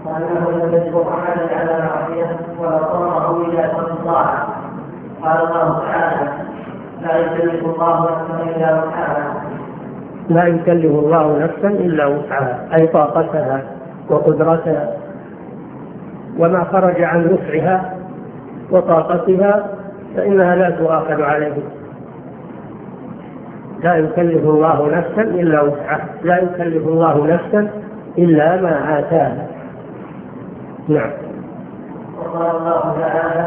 وأنه لم يجبر أحدا على معصية وأقره إلى ترك الطاعة. قال الله تعالى: لا يكلف الله نفسا إلا وسعها. لا يكلف الله نفسا إلا وسعها، أي طاقتها وقدرتها، وما خرج عن وسعها وطاقتها فإنها لا تؤاخذ عليه. لا يكلف الله نفسا إلا وسعها، لا يكلف الله نفسا إلا ما آتاها. نعم. وقال الله تعالى: